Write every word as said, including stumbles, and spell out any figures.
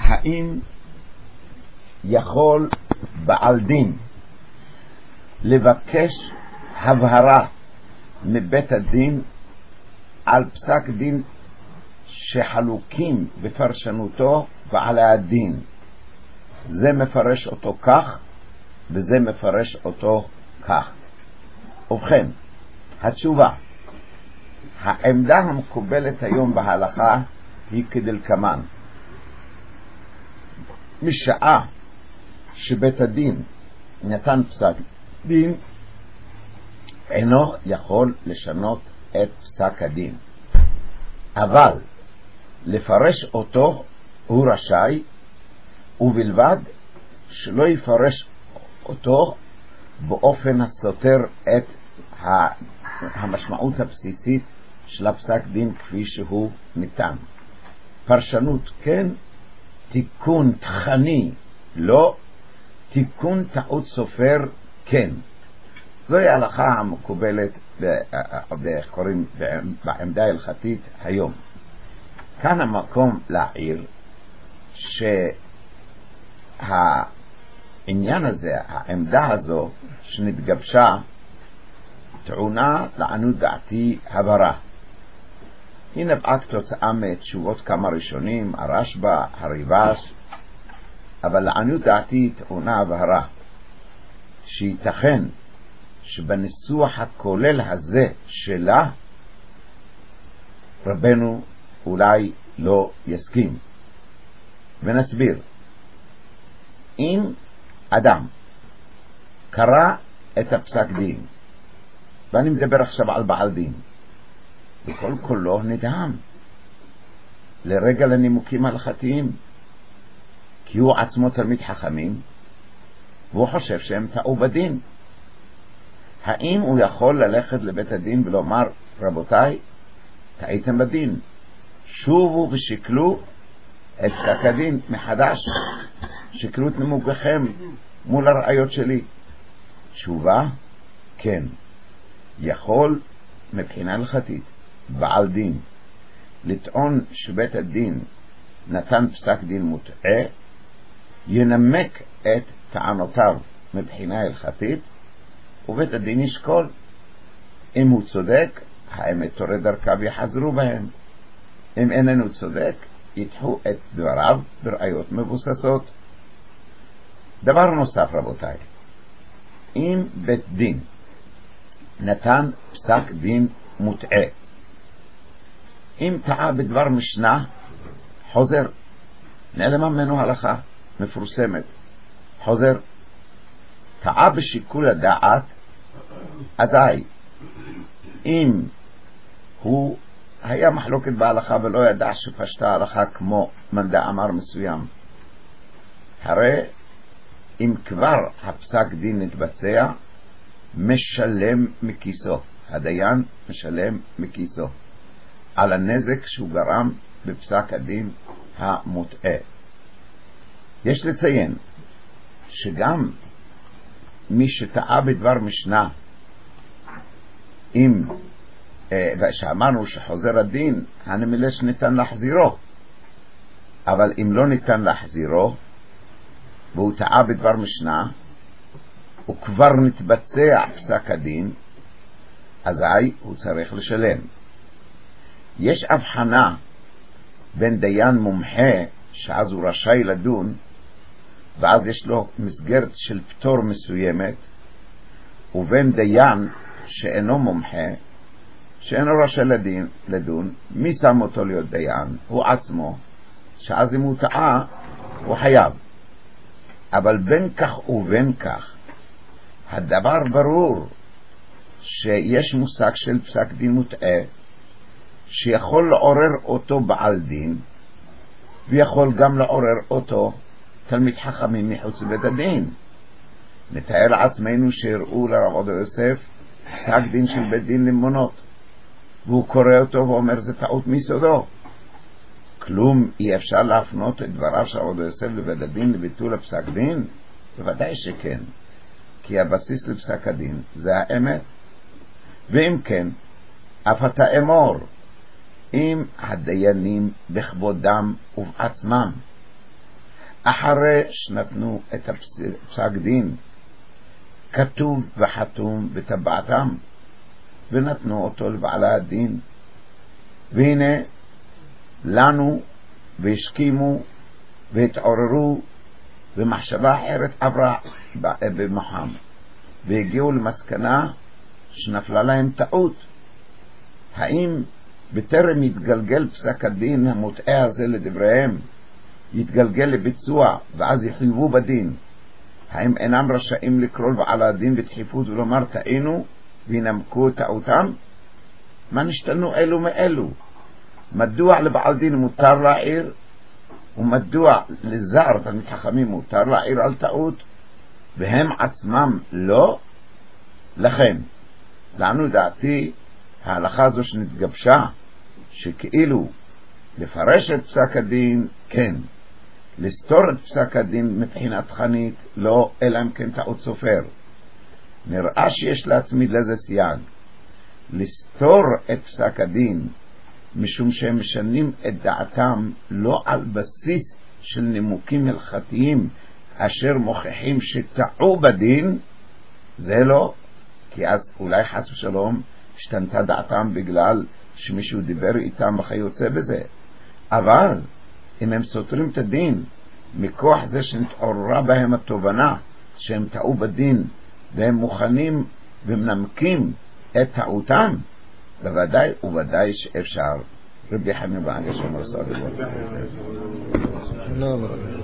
האם יכול בעל דין לבקש הבהרה מבית הדין על פסק דין שחלוקים בפרשנותו ועל הדין? זה מפרש אותו כך וזה מפרש אותו כך. ובכן, התשובה, העמדה המקובלת היום בהלכה היא כדלקמן: משעה שבית הדין נתן פסק דין, אינו יכול לשנות את פסק הדין, אבל לפרש אותו הוא רשאי, ובלבד שלא יפרש אותו באופן הסותר את המשמעות הבסיסית של הפסק דין כפי שהוא ניתן. פרשנות כן, תיקון תכני לא, תיקון טעות סופר כן. זוהי ההלכה המקובלת קוראים בעמדה ההלכתית היום. כאן המקום להעיר שהעניין הזה, העמדה הזו שנתגבשה, טעונה לעניות דעתי הבהרה. היא נבעה כתוצאה מתשובות כמה ראשונים, הרשב"א, הריב"ש, אבל לעניות דעתי טעונה הבהרה שייתכן שבניסוח הכולל הזה שלה רבנו אולי לא יסכים. ונסביר. אם אדם קרא את הפסק דין, ואני מדבר עכשיו על בעל דין, בכל כולו נדהם לרגע לנימוקים הלכתיים, כי הוא עצמו תלמיד חכמים והוא חושב שהם טעו בדין. האם הוא יכול ללכת לבית הדין ולומר, רבותיי, טעיתם בדין, שובו ושקלו את פסק הדין מחדש, שקלו את נימוקיכם מול הראיות שלי? תשובה, כן. יכול מבחינה הלכתית בעל דין לטעון שבית הדין נתן פסק דין מוטעה, ינמק את טענותיו מבחינה הלכתית, ובית הדין ישקול. אם הוא צודק, האמת תורד דרכה ויחזרו בהם. אם איננו צודק, ידחו את דבריו בראיות מבוססות. דבר נוסף רבותיי, אם בית דין נתן פסק דין מוטעה, אם טעה בדבר משנה, חוזר, נעלמה ממנו הלכה מפורסמת, חוזר. טעה בשיקול הדעת, אזי אם הוא היה מחלוקת בהלכה ולא ידע שפשטה ההלכה כמו מנדה אמר מסוים, הרי אם כבר הפסק דין נתבצע, משלם מכיסו, הדיין משלם מכיסו על הנזק שהוא גרם בפסק הדין המוטעה. יש לציין שגם מי שטעה בדבר משנה, אם שאמרנו שחוזר הדין, הנמלה שניתן להחזירו, אבל אם לא ניתן להחזירו והוא טעה בדבר משנה וכבר נתבצע פסק הדין, אזי הוא צריך לשלם. יש הבחנה בין דיין מומחה שאז הוא רשאי לדון ואז יש לו מסגרת של פטור מסוימת, ובין דיין שאינו מומחה שאינו רשאי לדין, לדון. מי שם אותו להיות דיין? הוא עצמו, שאז אם הוא טעה הוא חייב. אבל בין כך ובין כך הדבר ברור שיש מושג של פסק דין מוטעה שיכול לעורר אותו בעל דין ויכול גם לעורר אותו תלמיד חכמים מחוץ לבית הדין. נתאר לעצמנו שהראו לרב עובדיה יוסף פסק דין של בית דין לממונות, והוא קורא אותו ואומר זה טעות מיסודו. כלום אי אפשר להפנות את דבריו של רב עובדיה יוסף לבית הדין לביטול הפסק דין? בוודאי שכן, כי הבסיס לפסק הדין זה האמת. ואם כן, אף אתה אמור, אם הדיינים בכבודם ובעצמם אחרי שנתנו את הפסק דין, כתוב וחתום בטבעתם, ונתנו אותו לבעלי הדין. והנה לנו, והשכימו והתעוררו, ומחשבה אחרת עברה במוחם, והגיעו למסקנה שנפלה להם טעות. האם בטרם יתגלגל פסק הדין המוטעה הזה לדבריהם, יתגלגל לביצוע ואז יחייבו בדין, האם אינם רשאים לקרוא בעל הדין בדחיפות ולומר טעינו וינמקו את טעותם? מה נשתנו אלו מאלו? מדוע לבעל דין מותר להעיר, ומדוע לזר תלמיד חכמים מותר להעיר על טעות והם עצמם לא? לכן לנו דעתי ההלכה הזו שנתגבשה, שכאילו לפרש את פסק הדין כן, לסתור את פסק הדין מבחינת תכנית לא, אלא אם כן טעות סופר. נראה שיש להצמיד לזה סייג, לסתור את פסק הדין משום שהם משנים את דעתם לא על בסיס של נימוקים הלכתיים אשר מוכיחים שטעו בדין, זה לא, כי אז אולי חס ושלום השתנתה דעתם בגלל שמישהו דיבר איתם וכיוצא בזה. אבל אם הם סותרים את הדין מכוח זה שנתעוררה בהם התובנה שהם טעו בדין, והם מוכנים ומנמקים את טעותם, בוודאי ובוודאי שאפשר. רבי חנין בעגה שמר סעד